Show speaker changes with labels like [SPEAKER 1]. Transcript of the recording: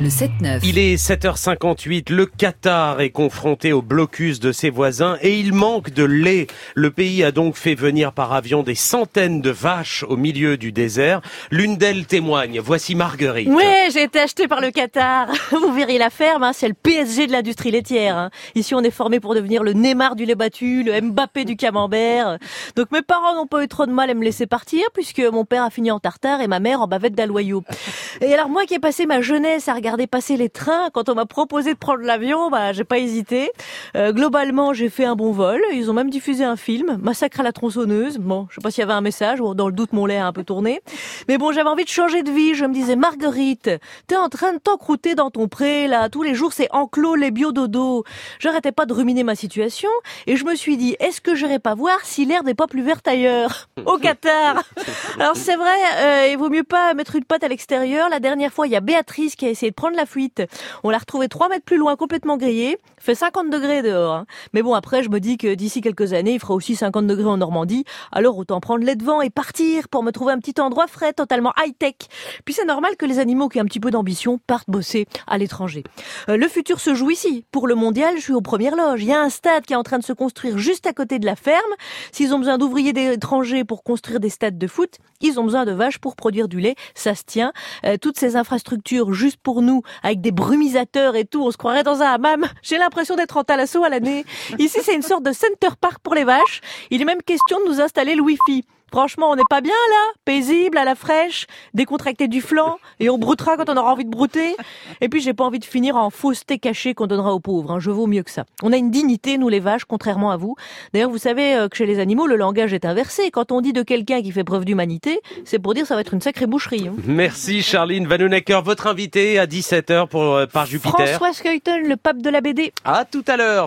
[SPEAKER 1] Le 7-9.
[SPEAKER 2] Il est 7h58, le Qatar est confronté au blocus de ses voisins et il manque de lait. Le pays a donc fait venir par avion des centaines de vaches au milieu du désert. L'une d'elles témoigne, voici Marguerite.
[SPEAKER 3] Ouais, j'ai été achetée par le Qatar. Vous verrez la ferme, c'est le PSG de l'industrie laitière. Ici, on est formé pour devenir le Neymar du lait battu, le Mbappé du camembert. Donc mes parents n'ont pas eu trop de mal à me laisser partir puisque mon père a fini en tartare et ma mère en bavette d'aloyau. Et alors moi qui ai passé ma jeunesse à regarder passer les trains, quand on m'a proposé de prendre l'avion, j'ai pas hésité. Globalement, j'ai fait un bon vol. Ils ont même diffusé un film, Massacre à la tronçonneuse. Bon, je sais pas s'il y avait un message, ou dans le doute mon lait a un peu tourné. Mais bon, j'avais envie de changer de vie. Je me disais, Marguerite, t'es en train de t'encrouter dans ton pré, là. Tous les jours, c'est enclos les bio-dodo. J'arrêtais pas de ruminer ma situation et je me suis dit, est-ce que j'irais pas voir si l'herbe n'est pas plus verte ailleurs, au Qatar? Alors c'est vrai, il vaut mieux pas mettre une patte à l'extérieur. La dernière fois, il y a Béatrice qui a essayé de prendre la fuite. On l'a retrouvée 3 mètres plus loin, complètement grillée. Fait 50 degrés dehors. Mais bon, après, je me dis que d'ici quelques années, il fera aussi 50 degrés en Normandie. Alors autant prendre les devants et partir pour me trouver un petit endroit frais, totalement high-tech. Puis c'est normal que les animaux qui ont un petit peu d'ambition partent bosser à l'étranger. Le futur se joue ici. Pour le mondial, je suis aux premières loges. Il y a un stade qui est en train de se construire juste à côté de la ferme. S'ils ont besoin d'ouvriers étrangers pour construire des stades de foot, ils ont besoin de vaches pour produire du lait. Ça se tient. Toutes ces infrastructures juste pour nous, avec des brumisateurs et tout, on se croirait dans un hammam. J'ai l'impression d'être en Thalasso à l'année. Ici, c'est une sorte de center park pour les vaches. Il est même question de nous installer le wifi. Franchement, on n'est pas bien là, paisible, à la fraîche, décontracté du flanc, et on broutera quand on aura envie de brouter. Et puis j'ai pas envie de finir en fausseté cachée qu'on donnera aux pauvres, je vaux mieux que ça. On a une dignité, nous les vaches, contrairement à vous. D'ailleurs, vous savez que chez les animaux, le langage est inversé. Quand on dit de quelqu'un qui fait preuve d'humanité, c'est pour dire ça va être une sacrée boucherie.
[SPEAKER 2] Merci Charline Vanhoenacker, votre invité à 17h par Jupiter.
[SPEAKER 3] François Skeuten, le pape de la BD.
[SPEAKER 2] À tout à l'heure.